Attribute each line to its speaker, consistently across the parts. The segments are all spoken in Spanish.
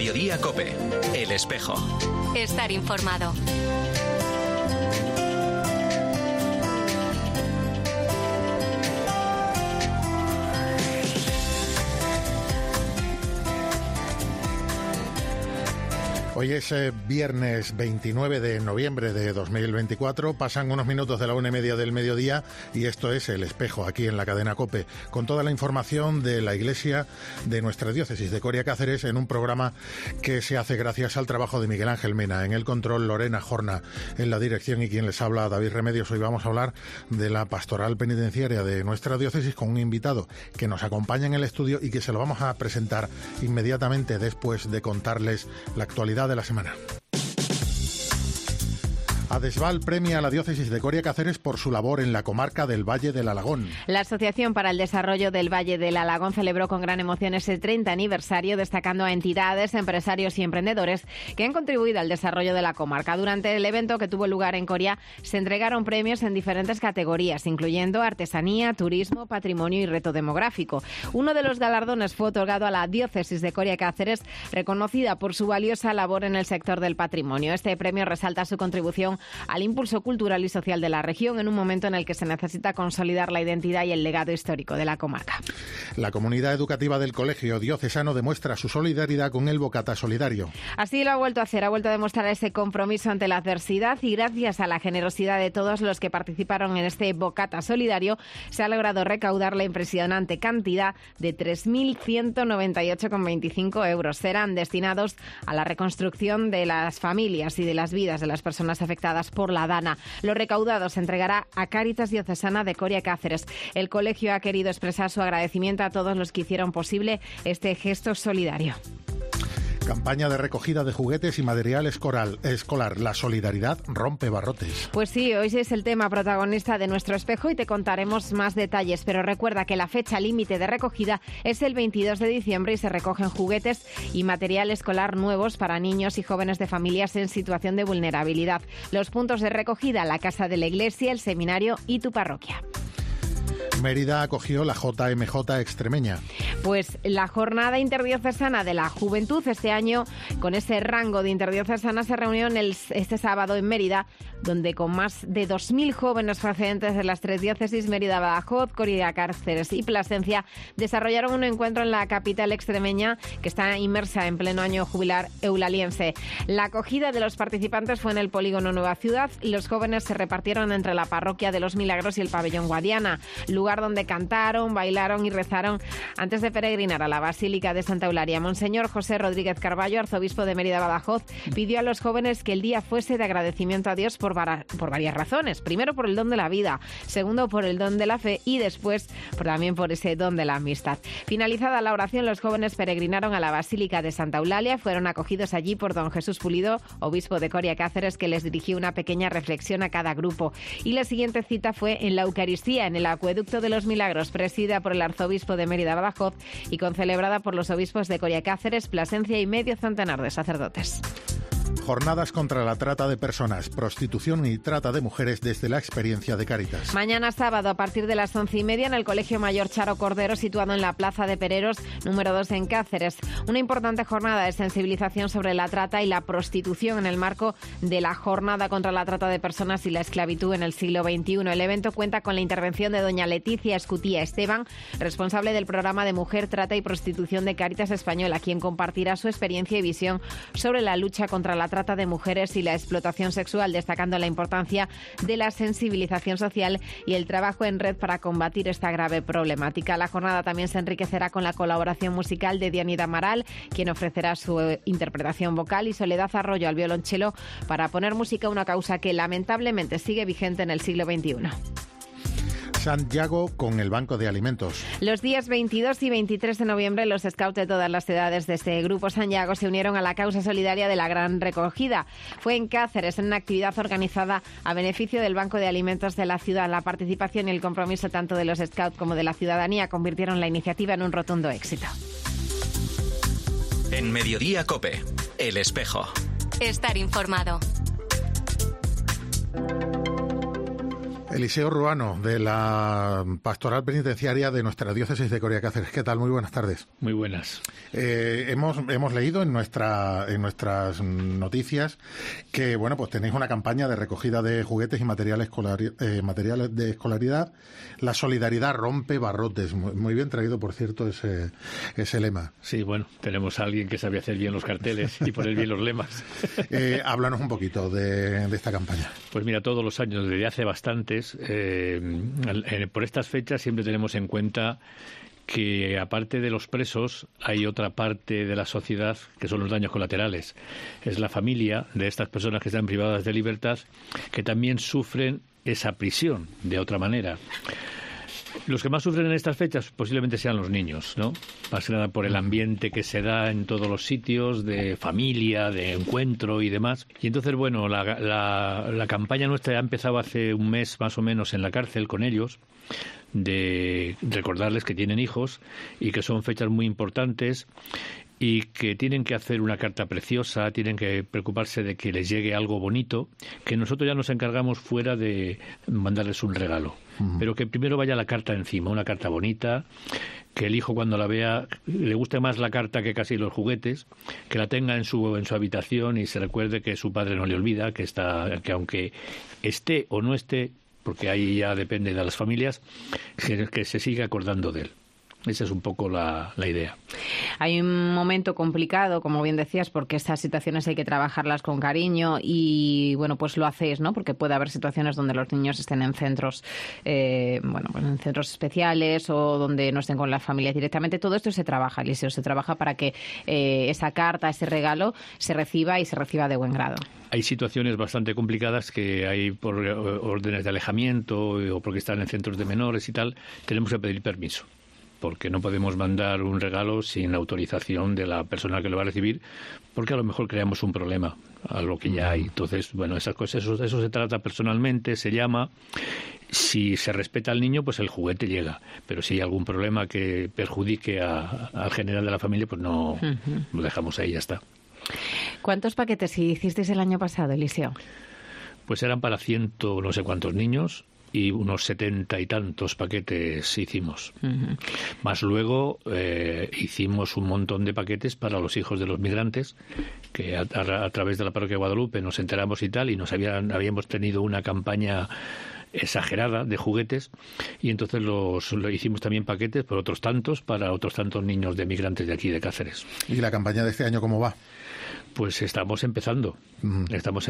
Speaker 1: Mediodía COPE. El Espejo.
Speaker 2: Estar informado.
Speaker 3: Hoy es viernes 29 de noviembre de 2024, pasan unos minutos de la 1:30 del mediodía y esto es El Espejo, aquí en la cadena COPE, con toda la información de la Iglesia de nuestra diócesis de Coria Cáceres en un programa que se hace gracias al trabajo de Miguel Ángel Mena, en el control Lorena Jorna, en la dirección y quien les habla David Remedios. Hoy vamos a hablar de la pastoral penitenciaria de nuestra diócesis con un invitado que nos acompaña en el estudio y que se lo vamos a presentar inmediatamente después de contarles la actualidad de la semana. Adesval premia a la diócesis de Coria Cáceres por su labor en la comarca del Valle del Alagón.
Speaker 4: La Asociación para el Desarrollo del Valle del Alagón celebró con gran emoción ese 30 aniversario, destacando a entidades, empresarios y emprendedores que han contribuido al desarrollo de la comarca. Durante el evento que tuvo lugar en Coria, se entregaron premios en diferentes categorías, incluyendo artesanía, turismo, patrimonio y reto demográfico. Uno de los galardones fue otorgado a la diócesis de Coria Cáceres, reconocida por su valiosa labor en el sector del patrimonio. Este premio resalta su contribución al impulso cultural y social de la región en un momento en el que se necesita consolidar la identidad y el legado histórico de la comarca.
Speaker 3: La comunidad educativa del Colegio Diocesano demuestra su solidaridad con el Bocata Solidario.
Speaker 4: Así lo ha vuelto a hacer, ha vuelto a demostrar ese compromiso ante la adversidad y gracias a la generosidad de todos los que participaron en este Bocata Solidario se ha logrado recaudar la impresionante cantidad de 3.198,25 euros. Serán destinados a la reconstrucción de las familias y de las vidas de las personas afectadas por la Dana. Lo recaudado se entregará a Cáritas Diocesana de Coria Cáceres. El colegio ha querido expresar su agradecimiento a todos los que hicieron posible este gesto solidario.
Speaker 3: Campaña de recogida de juguetes y material escolar. La solidaridad rompe barrotes.
Speaker 4: Pues sí, hoy es el tema protagonista de nuestro espejo y te contaremos más detalles, pero recuerda que la fecha límite de recogida es el 22 de diciembre y se recogen juguetes y material escolar nuevos para niños y jóvenes de familias en situación de vulnerabilidad. Los puntos de recogida: la Casa de la Iglesia, el Seminario y tu parroquia.
Speaker 3: Mérida acogió la JMJ extremeña.
Speaker 4: Pues la Jornada Interdiocesana de la Juventud este año, con ese rango de interdiocesana, se reunió este sábado en Mérida, donde con más de 2.000 jóvenes procedentes de las tres diócesis, Mérida, Badajoz, Coria Cáceres y Plasencia, desarrollaron un encuentro en la capital extremeña que está inmersa en pleno año jubilar eulaliense. La acogida de los participantes fue en el polígono Nueva Ciudad y los jóvenes se repartieron entre la parroquia de los Milagros y el pabellón Guadiana, lugar donde cantaron, bailaron y rezaron antes de peregrinar a la Basílica de Santa Eulalia. Monseñor José Rodríguez Carballo, arzobispo de Mérida Badajoz, pidió a los jóvenes que el día fuese de agradecimiento a Dios por varias razones. Primero, por el don de la vida. Segundo, por el don de la fe. Y después, también por ese don de la amistad. Finalizada la oración, los jóvenes peregrinaron a la Basílica de Santa Eulalia. Fueron acogidos allí por don Jesús Pulido, obispo de Coria Cáceres, que les dirigió una pequeña reflexión a cada grupo. Y la siguiente cita fue en la Eucaristía, en el Acueducto de los Milagros, presidida por el arzobispo de Mérida Badajoz y concelebrada por los obispos de Coria Cáceres, Plasencia y medio centenar de sacerdotes.
Speaker 3: Jornadas contra la trata de personas, prostitución y trata de mujeres desde la experiencia de Cáritas.
Speaker 4: Mañana sábado, a partir de las 11:30, en el Colegio Mayor Charo Cordero, situado en la Plaza de Pereros, número 2 en Cáceres. Una importante jornada de sensibilización sobre la trata y la prostitución en el marco de la Jornada contra la Trata de Personas y la Esclavitud en el siglo XXI. El evento cuenta con la intervención de doña Leticia Escutía Esteban, responsable del programa de Mujer, Trata y Prostitución de Cáritas Española, quien compartirá su experiencia y visión sobre la lucha contra la trata de mujeres y la explotación sexual, destacando la importancia de la sensibilización social y el trabajo en red para combatir esta grave problemática. La jornada también se enriquecerá con la colaboración musical de Dianida Amaral, quien ofrecerá su interpretación vocal, y Soledad Arroyo al violonchelo, para poner música a una causa que lamentablemente sigue vigente en el siglo XXI.
Speaker 3: Santiago con el Banco de Alimentos.
Speaker 4: Los días 22 y 23 de noviembre, los scouts de todas las edades de este grupo Santiago se unieron a la causa solidaria de la Gran Recogida. Fue en Cáceres, en una actividad organizada a beneficio del Banco de Alimentos de la ciudad. La participación y el compromiso tanto de los scouts como de la ciudadanía convirtieron la iniciativa en un rotundo éxito.
Speaker 1: En Mediodía COPE, El Espejo.
Speaker 2: Estar informado.
Speaker 3: Eliseo Ruano, de la Pastoral Penitenciaria de nuestra diócesis de Coria Cáceres. ¿Qué tal? Muy buenas tardes.
Speaker 5: Muy buenas.
Speaker 3: Hemos leído en nuestras noticias que, bueno, pues tenéis una campaña de recogida de juguetes y materiales de escolaridad. La solidaridad rompe barrotes. Muy bien traído, por cierto, ese lema.
Speaker 5: Sí, bueno, tenemos a alguien que sabe hacer bien los carteles y poner bien los lemas.
Speaker 3: Háblanos un poquito de esta campaña.
Speaker 5: Pues mira, todos los años, desde hace bastantes, por estas fechas siempre tenemos en cuenta que aparte de los presos hay otra parte de la sociedad que son los daños colaterales. Es la familia de estas personas que están privadas de libertad que también sufren esa prisión de otra manera. Los que más sufren en estas fechas posiblemente sean los niños, ¿no? Más que nada por el ambiente que se da en todos los sitios de familia, de encuentro y demás. Y entonces, bueno, la campaña nuestra ha empezado hace un mes más o menos en la cárcel con ellos, de recordarles que tienen hijos y que son fechas muy importantes y que tienen que hacer una carta preciosa, tienen que preocuparse de que les llegue algo bonito, que nosotros ya nos encargamos fuera de mandarles un regalo. Pero que primero vaya la carta encima, una carta bonita, que el hijo cuando la vea le guste más la carta que casi los juguetes, que la tenga en su habitación y se recuerde que su padre no le olvida, que aunque esté o no esté, porque ahí ya depende de las familias, que se siga acordando de él. Esa es un poco la idea.
Speaker 4: Hay un momento complicado, como bien decías, porque estas situaciones hay que trabajarlas con cariño y, bueno, pues lo hacéis, ¿no? Porque puede haber situaciones donde los niños estén en centros, pues en centros especiales o donde no estén con las familias directamente. Todo esto se trabaja, Eliseo, se trabaja para que esa carta, ese regalo, se reciba y se reciba de buen grado.
Speaker 5: Hay situaciones bastante complicadas que hay por órdenes de alejamiento o porque están en centros de menores y tal, tenemos que pedir permiso, porque no podemos mandar un regalo sin autorización de la persona que lo va a recibir, porque a lo mejor creamos un problema a lo que ya hay. Entonces, bueno, esas cosas, eso se trata personalmente, se llama. Si se respeta al niño, pues el juguete llega. Pero si hay algún problema que perjudique al general de la familia, pues no lo dejamos ahí, ya está.
Speaker 4: ¿Cuántos paquetes hicisteis el año pasado, Eliseo?
Speaker 5: Pues eran para 100 no sé cuántos niños, y unos 70 y tantos paquetes hicimos. Más luego hicimos un montón de paquetes para los hijos de los migrantes, que a través de la parroquia de Guadalupe nos enteramos y tal, y habíamos tenido una campaña exagerada de juguetes, y entonces lo hicimos también paquetes por otros tantos para otros tantos niños de migrantes de aquí de Cáceres.
Speaker 3: ¿Y la campaña de este año cómo va?
Speaker 5: Pues estamos empezando. Hemos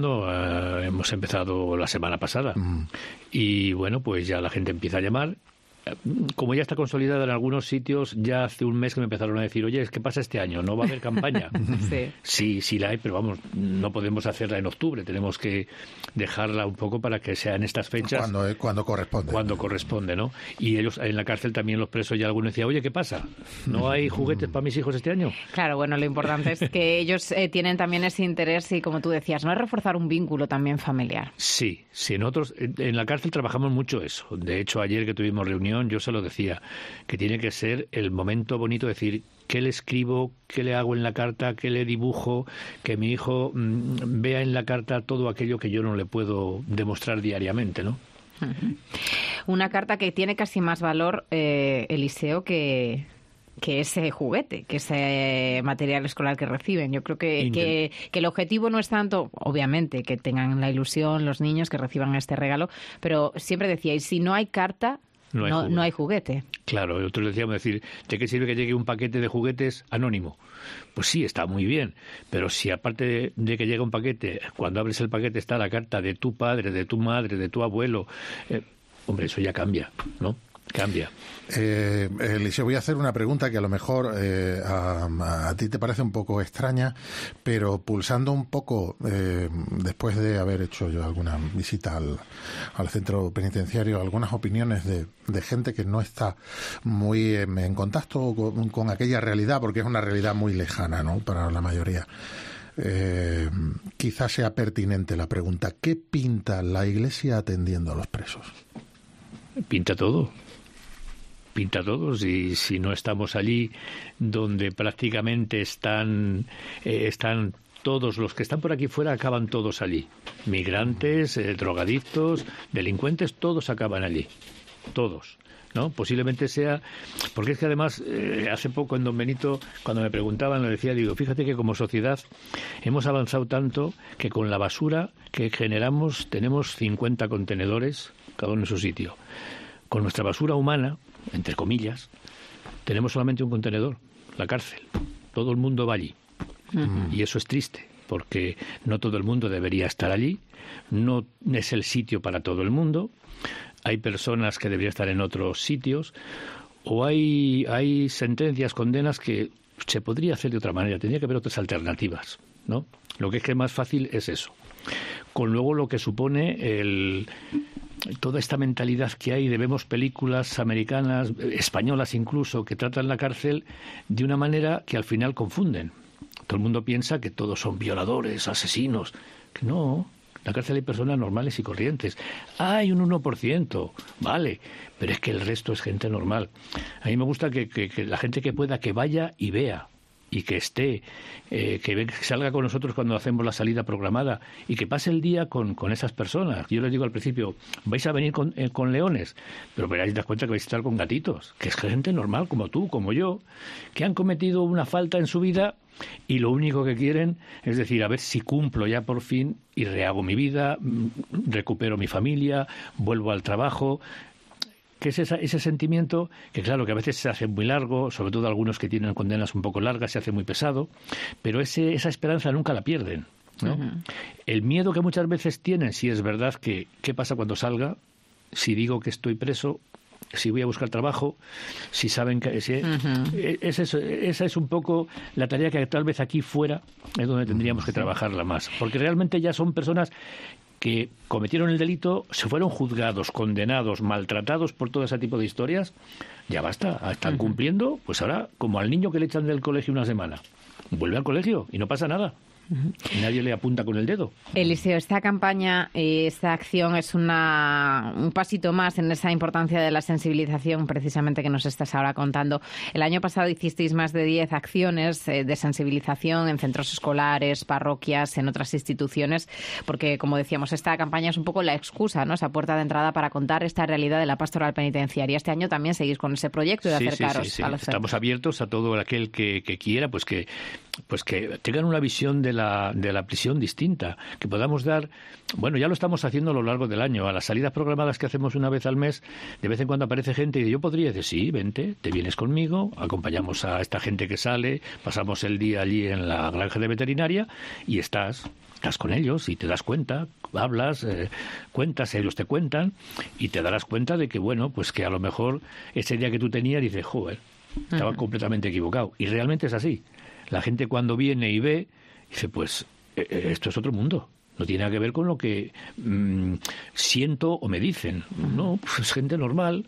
Speaker 5: empezado la semana pasada. Y bueno, pues ya la gente empieza a llamar. Como ya está consolidada en algunos sitios, ya hace un mes que me empezaron a decir, oye, ¿qué pasa este año? ¿No va a haber campaña? Sí la hay, pero vamos, no podemos hacerla en octubre, tenemos que dejarla un poco para que sea en estas fechas.
Speaker 3: Cuando corresponde.
Speaker 5: Cuando corresponde, ¿no? Y ellos en la cárcel también, los presos, ya algunos decían, oye, ¿qué pasa? ¿No hay juguetes para mis hijos este año?
Speaker 4: Claro, bueno, lo importante es que ellos tienen también ese interés y, como tú decías, no es reforzar un vínculo también familiar.
Speaker 5: Sí, nosotros en la cárcel trabajamos mucho eso. De hecho, ayer que tuvimos reunión, yo se lo decía, que tiene que ser el momento bonito de decir qué le escribo, qué le hago en la carta, qué le dibujo, que mi hijo vea en la carta todo aquello que yo no le puedo demostrar diariamente, ¿no?
Speaker 4: Una carta que tiene casi más valor, Eliseo, que ese juguete, que ese material escolar que reciben. Yo creo que el objetivo no es tanto, obviamente, que tengan la ilusión los niños que reciban este regalo, pero siempre decíais, si no hay carta, no hay juguete.
Speaker 5: Claro, nosotros decíamos, ¿de qué sirve que llegue un paquete de juguetes anónimo? Pues sí, está muy bien, pero si aparte de que llega un paquete, cuando abres el paquete está la carta de tu padre, de tu madre, de tu abuelo, hombre, eso ya cambia, ¿no? Cambia.
Speaker 3: Eliseo, voy a hacer una pregunta que a lo mejor a ti te parece un poco extraña, pero pulsando un poco, después de haber hecho yo alguna visita al centro penitenciario, algunas opiniones de gente que no está muy en contacto con aquella realidad, porque es una realidad muy lejana, ¿no?, para la mayoría. Quizás sea pertinente la pregunta, ¿qué pinta la Iglesia atendiendo a los presos?
Speaker 5: Pinta todo. Si no estamos allí donde prácticamente están todos los que están por aquí fuera acaban todos allí. Migrantes, drogadictos, delincuentes, todos acaban allí. Todos. ¿No? Posiblemente sea... Porque es que además, hace poco en Don Benito, cuando me preguntaban, le decía, digo, fíjate que como sociedad hemos avanzado tanto que con la basura que generamos tenemos 50 contenedores, cada uno en su sitio. Con nuestra basura humana, entre comillas, tenemos solamente un contenedor, la cárcel. Todo el mundo va allí. Y eso es triste, porque no todo el mundo debería estar allí, no es el sitio para todo el mundo. Hay personas que deberían estar en otros sitios, o hay sentencias, condenas que se podría hacer de otra manera. Tendría que haber otras alternativas, ¿no? Lo que es que más fácil es eso. Con luego lo que supone toda esta mentalidad que hay de vemos películas americanas, españolas incluso, que tratan la cárcel de una manera que al final confunden. Todo el mundo piensa que todos son violadores, asesinos. Que no. En la cárcel hay personas normales y corrientes. Hay un 1%, vale, pero es que el resto es gente normal. A mí me gusta que la gente que pueda que vaya y vea, y que esté, que salga con nosotros cuando hacemos la salida programada, y que pase el día con esas personas. Yo les digo al principio, vais a venir con leones, pero veréis, das cuenta que vais a estar con gatitos, que es gente normal como tú, como yo, que han cometido una falta en su vida y lo único que quieren es decir, a ver si cumplo ya por fin y rehago mi vida, recupero mi familia, vuelvo al trabajo. Que es ese sentimiento que, claro, que a veces se hace muy largo, sobre todo algunos que tienen condenas un poco largas, se hace muy pesado, pero esa esperanza nunca la pierden, ¿no? Uh-huh. El miedo que muchas veces tienen, si es verdad que ¿qué pasa cuando salga? Si digo que estoy preso, si voy a buscar trabajo, si saben que... Esa es un poco la tarea que tal vez aquí fuera es donde tendríamos que trabajarla más, porque realmente ya son personas que cometieron el delito, se fueron juzgados, condenados, maltratados por todo ese tipo de historias, ya basta, están cumpliendo, pues ahora, como al niño que le echan del colegio una semana, vuelve al colegio y no pasa nada. Y nadie le apunta con el dedo.
Speaker 4: Eliseo, esta campaña, esta acción es un pasito más en esa importancia de la sensibilización precisamente que nos estás ahora contando. El año pasado hicisteis más de 10 acciones de sensibilización en centros escolares, parroquias, en otras instituciones, porque, como decíamos, esta campaña es un poco la excusa, ¿no? Esa puerta de entrada para contar esta realidad de la pastoral penitenciaria. Este año también seguís con ese proyecto de acercaros a los centros. Estamos
Speaker 5: abiertos a todo aquel que quiera, pues que tengan una visión de la prisión distinta, que podamos dar, bueno, ya lo estamos haciendo a lo largo del año, a las salidas programadas que hacemos una vez al mes, de vez en cuando aparece gente y yo podría decir, sí, vente, te vienes conmigo, acompañamos a esta gente que sale, pasamos el día allí en la granja de veterinaria y estás con ellos y te das cuenta, hablas, cuentas, ellos te cuentan y te darás cuenta de que, bueno, pues que a lo mejor ese día que tú tenías dices, joder, estaba completamente equivocado. Y realmente es así. La gente cuando viene y ve, dice, pues esto es otro mundo. No tiene nada que ver con lo que siento o me dicen. No, pues es gente normal.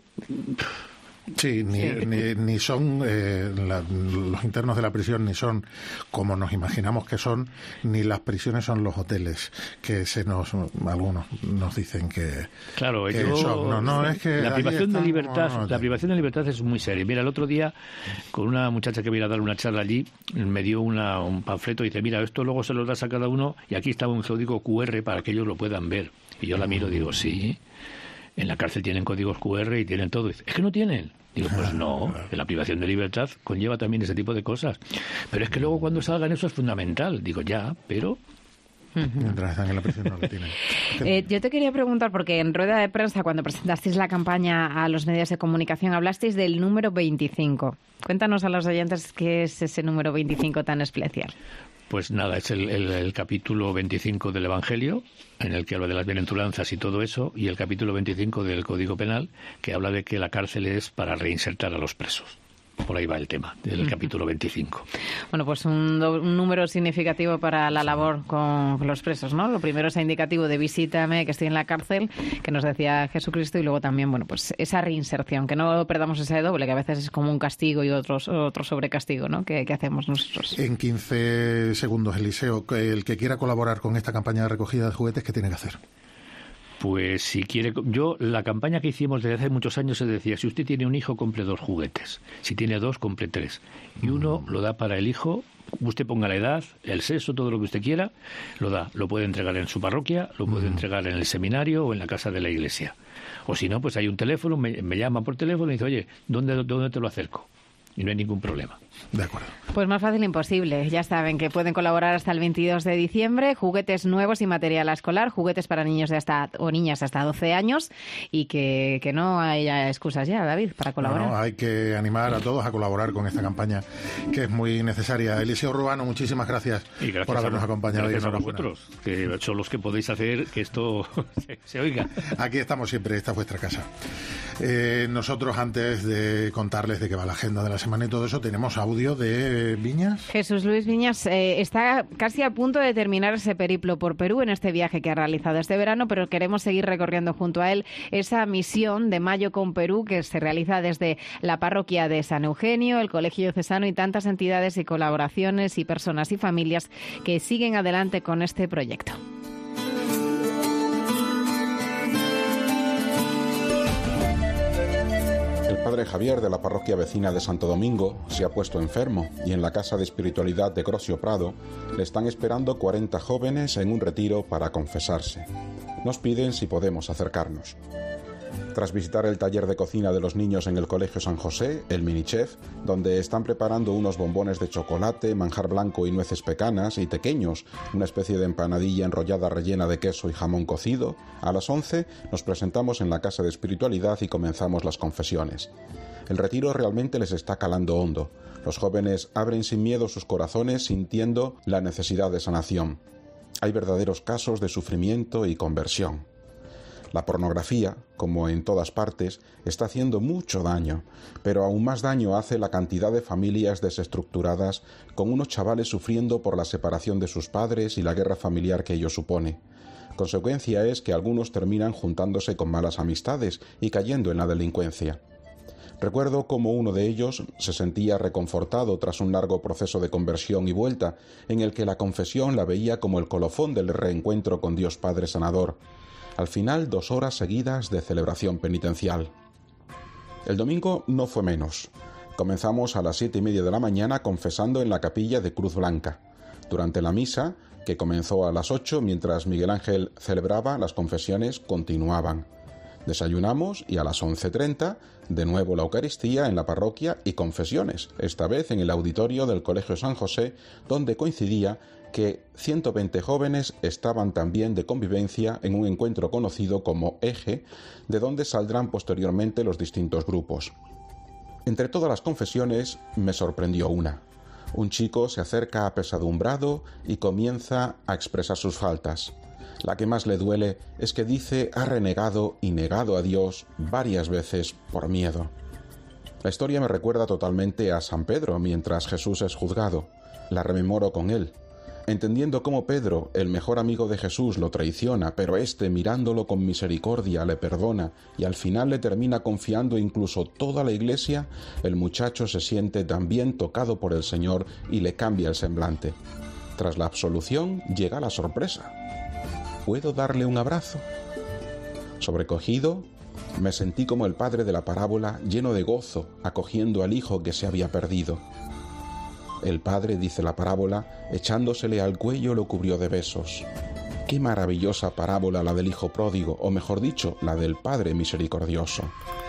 Speaker 3: Sí, ni son los internos de la prisión, ni son como nos imaginamos que son, ni las prisiones son los hoteles que algunos nos dicen que,
Speaker 5: claro,
Speaker 3: que son. No, es que
Speaker 5: la privación de libertad, la privación de libertad es muy seria. Mira, el otro día con una muchacha que vino a dar una charla allí, me dio un panfleto y dice, mira, esto luego se lo das a cada uno y aquí está un código QR para que ellos lo puedan ver. Y yo la miro y digo, sí. En la cárcel tienen códigos QR y tienen todo. Dice, es que no tienen. Digo, pues no, la privación de libertad conlleva también ese tipo de cosas. Pero es que luego cuando salgan eso es fundamental. Digo, ya, pero...
Speaker 3: Mientras están en la prisión no lo tienen.
Speaker 4: Yo te quería preguntar, porque en rueda de prensa, cuando presentasteis la campaña a los medios de comunicación, hablasteis del número 25. Cuéntanos a los oyentes qué es ese número 25 tan especial.
Speaker 5: Pues nada, es el capítulo 25 del Evangelio, en el que habla de las bienaventuranzas y todo eso, y el capítulo 25 del Código Penal, que habla de que la cárcel es para reinsertar a los presos. Por ahí va el tema del capítulo 25.
Speaker 4: Bueno, pues un número significativo para la labor con los presos, ¿no? Lo primero, ese indicativo de visítame, que estoy en la cárcel, que nos decía Jesucristo, y luego también, bueno, pues esa reinserción, que no perdamos ese doble, que a veces es como un castigo y otro sobrecastigo, ¿no? Que hacemos nosotros.
Speaker 3: En 15 segundos, Eliseo, el que quiera colaborar con esta campaña de recogida de juguetes, ¿qué tiene que hacer?
Speaker 5: Pues si quiere, la campaña que hicimos desde hace muchos años se decía, si usted tiene un hijo, compre 2 juguetes. Si tiene 2, compre 3. Y uno lo da para el hijo, usted ponga la edad, el sexo, todo lo que usted quiera, lo da. Lo puede entregar en su parroquia, lo puede entregar en el seminario o en la casa de la iglesia. O si no, pues hay un teléfono, me llama por teléfono y dice, oye, ¿dónde te lo acerco? Y no hay ningún problema.
Speaker 3: De acuerdo.
Speaker 4: Pues más fácil imposible. Ya saben que pueden colaborar hasta el 22 de diciembre. Juguetes nuevos y material escolar, juguetes para niños o niñas hasta 12 años y que no haya excusas ya, David, para colaborar.
Speaker 3: No, hay que animar a todos a colaborar con esta campaña que es muy necesaria. Eliseo Urbano, muchísimas gracias, por habernos acompañado.
Speaker 5: Gracias a vosotros, que son los que podéis hacer que esto se oiga.
Speaker 3: Aquí estamos siempre, esta es vuestra casa. Nosotros, antes de contarles de qué va la agenda de la semana y todo eso, tenemos audio de Viñas.
Speaker 4: Jesús Luis Viñas está casi a punto de terminar ese periplo por Perú en este viaje que ha realizado este verano, pero queremos seguir recorriendo junto a él esa misión de Mayo con Perú que se realiza desde la parroquia de San Eugenio, el Colegio Diocesano y tantas entidades y colaboraciones y personas y familias que siguen adelante con este proyecto.
Speaker 6: El padre Javier de la parroquia vecina de Santo Domingo se ha puesto enfermo y en la Casa de Espiritualidad de Grosio Prado le están esperando 40 jóvenes en un retiro para confesarse. Nos piden si podemos acercarnos. Tras visitar el taller de cocina de los niños en el Colegio San José, el Minichef, donde están preparando unos bombones de chocolate, manjar blanco y nueces pecanas, y tequeños, una especie de empanadilla enrollada rellena de queso y jamón cocido, a las 11 nos presentamos en la Casa de Espiritualidad y comenzamos las confesiones. El retiro realmente les está calando hondo. Los jóvenes abren sin miedo sus corazones sintiendo la necesidad de sanación. Hay verdaderos casos de sufrimiento y conversión. La pornografía, como en todas partes, está haciendo mucho daño, pero aún más daño hace la cantidad de familias desestructuradas con unos chavales sufriendo por la separación de sus padres y la guerra familiar que ello supone. Consecuencia es que algunos terminan juntándose con malas amistades y cayendo en la delincuencia. Recuerdo cómo uno de ellos se sentía reconfortado tras un largo proceso de conversión y vuelta, en el que la confesión la veía como el colofón del reencuentro con Dios Padre Sanador. Al final, 2 horas seguidas de celebración penitencial. El domingo no fue menos. Comenzamos a las 7:30 de la mañana confesando en la capilla de Cruz Blanca. Durante la misa, que comenzó a las 8, mientras Miguel Ángel celebraba, las confesiones continuaban. Desayunamos y a las 11:30, de nuevo la Eucaristía en la parroquia y confesiones, esta vez en el auditorio del Colegio San José, donde coincidía que 120 jóvenes estaban también de convivencia en un encuentro conocido como Eje, de donde saldrán posteriormente los distintos grupos. Entre todas las confesiones me sorprendió una. Un chico se acerca apesadumbrado y comienza a expresar sus faltas. La que más le duele es que dice ha renegado y negado a Dios varias veces por miedo. La historia me recuerda totalmente a San Pedro mientras Jesús es juzgado. La rememoro con él. Entendiendo cómo Pedro, el mejor amigo de Jesús, lo traiciona, pero éste, mirándolo con misericordia, le perdona y al final le termina confiando incluso toda la iglesia, el muchacho se siente también tocado por el Señor y le cambia el semblante. Tras la absolución llega la sorpresa. ¿Puedo darle un abrazo? Sobrecogido, me sentí como el padre de la parábola, lleno de gozo, acogiendo al hijo que se había perdido. El padre, dice la parábola, echándosele al cuello lo cubrió de besos. Qué maravillosa parábola la del hijo pródigo, o mejor dicho, la del padre misericordioso.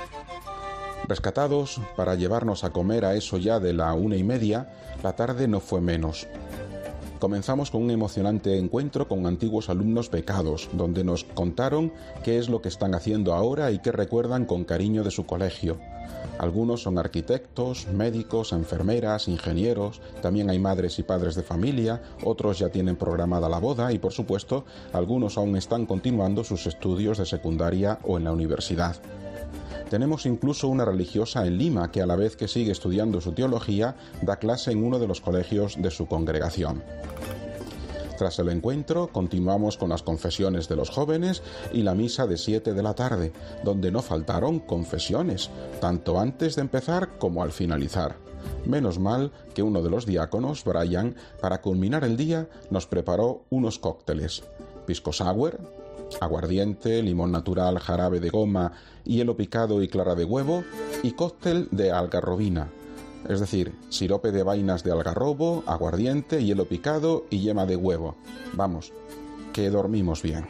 Speaker 6: Rescatados para llevarnos a comer a eso ya de la 1:30, la tarde no fue menos. Comenzamos con un emocionante encuentro con antiguos alumnos becados, donde nos contaron qué es lo que están haciendo ahora y qué recuerdan con cariño de su colegio. Algunos son arquitectos, médicos, enfermeras, ingenieros, también hay madres y padres de familia, otros ya tienen programada la boda y, por supuesto, algunos aún están continuando sus estudios de secundaria o en la universidad. Tenemos incluso una religiosa en Lima que, a la vez que sigue estudiando su teología, da clase en uno de los colegios de su congregación. Tras el encuentro, continuamos con las confesiones de los jóvenes y la misa de 7 de la tarde, donde no faltaron confesiones, tanto antes de empezar como al finalizar. Menos mal que uno de los diáconos, Brian, para culminar el día, nos preparó unos cócteles: pisco sour, aguardiente, limón natural, jarabe de goma, hielo picado y clara de huevo, y cóctel de algarrobina. es decir, sirope de vainas de algarrobo, aguardiente, hielo picado y yema de huevo. Vamos, que dormimos bien.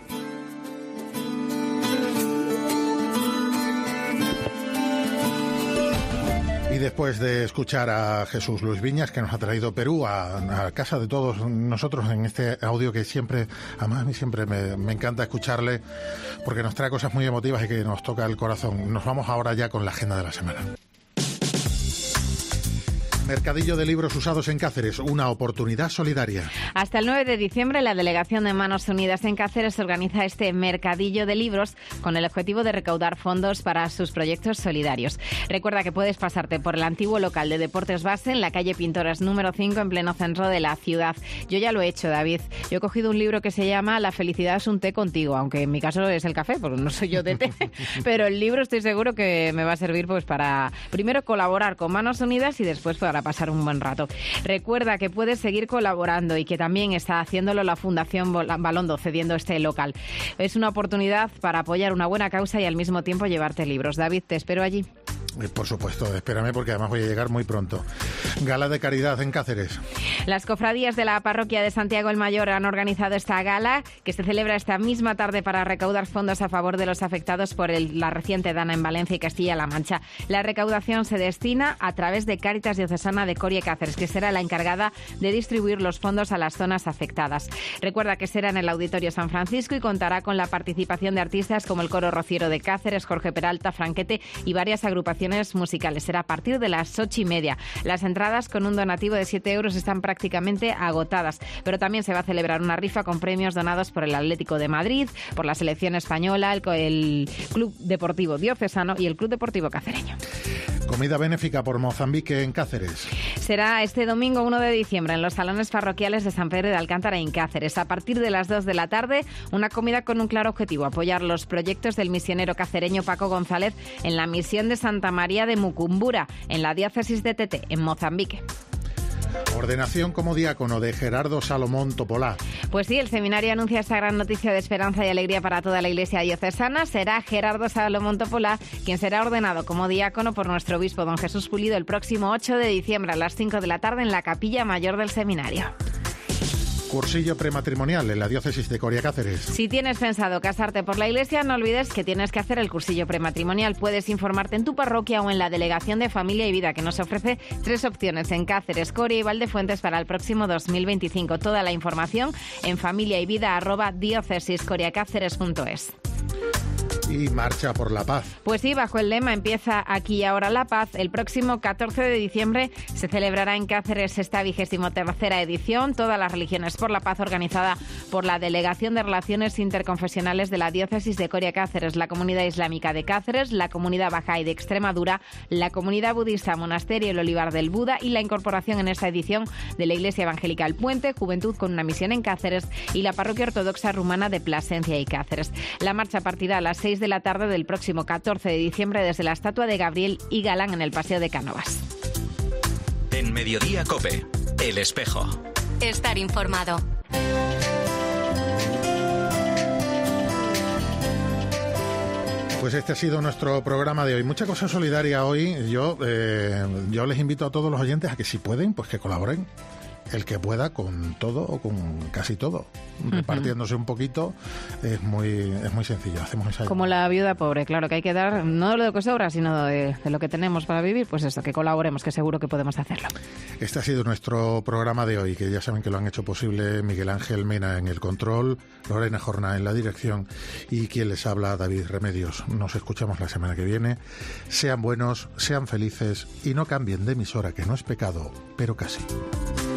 Speaker 3: Y después de escuchar a Jesús Luis Viñas, que nos ha traído Perú a casa de todos nosotros en este audio que siempre, además a mí siempre me encanta escucharle, porque nos trae cosas muy emotivas y que nos toca el corazón. Nos vamos ahora ya con la agenda de la semana. Mercadillo de libros usados en Cáceres, una oportunidad solidaria.
Speaker 4: Hasta el 9 de diciembre, la Delegación de Manos Unidas en Cáceres organiza este mercadillo de libros con el objetivo de recaudar fondos para sus proyectos solidarios. Recuerda que puedes pasarte por el antiguo local de Deportes Base en la calle Pintoras número 5 en pleno centro de la ciudad. Yo ya lo he hecho, David. Yo he cogido un libro que se llama La felicidad es un té contigo, aunque en mi caso es el café, porque no soy yo de té. Pero el libro estoy seguro que me va a servir pues para primero colaborar con Manos Unidas y después para pasar un buen rato. Recuerda que puedes seguir colaborando y que también está haciéndolo la Fundación Balondo, cediendo este local. Es una oportunidad para apoyar una buena causa y al mismo tiempo llevarte libros. David, te espero allí.
Speaker 3: Por supuesto, espérame porque además voy a llegar muy pronto. Gala de caridad en Cáceres.
Speaker 4: Las cofradías de la parroquia de Santiago el Mayor han organizado esta gala que se celebra esta misma tarde para recaudar fondos a favor de los afectados por la reciente dana en Valencia y Castilla-La Mancha. La recaudación se destina a través de Cáritas Diocesana de Coria Cáceres, que será la encargada de distribuir los fondos a las zonas afectadas. Recuerda que será en el Auditorio San Francisco y contará con la participación de artistas como el Coro Rociero de Cáceres, Jorge Peralta, Franquete y varias agrupaciones musicales. Será a partir de las 8:30. Las entradas con un donativo de 7 euros están prácticamente agotadas, pero también se va a celebrar una rifa con premios donados por el Atlético de Madrid, por la selección española, el Club Deportivo Diocesano y el Club Deportivo Cacereño.
Speaker 3: Comida benéfica por Mozambique en Cáceres.
Speaker 4: Será este domingo 1 de diciembre en los salones parroquiales de San Pedro de Alcántara en Cáceres. A partir de las 2 de la tarde, una comida con un claro objetivo: apoyar los proyectos del misionero cacereño Paco González en la misión de Santa María de Mucumbura, en la diócesis de Tete, en Mozambique.
Speaker 3: Ordenación como diácono de Gerardo Salomón Topolá.
Speaker 4: Pues sí, el seminario anuncia esta gran noticia de esperanza y alegría para toda la Iglesia diocesana. Será Gerardo Salomón Topolá quien será ordenado como diácono por nuestro obispo don Jesús Pulido el próximo 8 de diciembre a las 5 de la tarde en la capilla mayor del seminario.
Speaker 3: Cursillo prematrimonial en la diócesis de Coria Cáceres.
Speaker 4: Si tienes pensado casarte por la Iglesia, no olvides que tienes que hacer el cursillo prematrimonial. Puedes informarte en tu parroquia o en la Delegación de Familia y Vida, que nos ofrece 3 opciones en Cáceres, Coria y Valdefuentes para el próximo 2025. Toda la información en familiayvida@diocesiscoriacáceres.es.
Speaker 3: Y marcha por la paz.
Speaker 4: Pues sí, bajo el lema Empieza aquí y ahora la paz, el próximo 14 de diciembre se celebrará en Cáceres esta 23ª edición, Todas las religiones por la paz, organizada por la Delegación de Relaciones Interconfesionales de la Diócesis de Coria Cáceres, la Comunidad Islámica de Cáceres, la Comunidad Bahá'í de Extremadura, la Comunidad Budista Monasterio El Olivar del Buda y la incorporación en esta edición de la Iglesia Evangélica El Puente, Juventud con una misión en Cáceres y la Parroquia Ortodoxa Rumana de Plasencia y Cáceres. La marcha partirá a las 6 de la tarde del próximo 14 de diciembre desde la estatua de Gabriel y Galán en el Paseo de Cánovas.
Speaker 1: En Mediodía COPE, El Espejo.
Speaker 2: Estar informado.
Speaker 3: Pues este ha sido nuestro programa de hoy. Mucha cosa solidaria hoy. Yo les invito a todos los oyentes a que si pueden, pues que colaboren. El que pueda con todo o con casi todo. Repartiéndose un poquito es muy sencillo. Hacemos esa
Speaker 4: como la viuda pobre, claro, que hay que dar no de lo que sobra, sino de lo que tenemos para vivir. Pues eso, que colaboremos, que seguro que podemos hacerlo.
Speaker 3: Este ha sido nuestro programa de hoy, que ya saben que lo han hecho posible Miguel Ángel Mena en el control, Lorena Jorná en la dirección y quien les habla, David Remedios. Nos escuchamos la semana que viene. Sean buenos, sean felices y no cambien de emisora, que no es pecado, pero casi.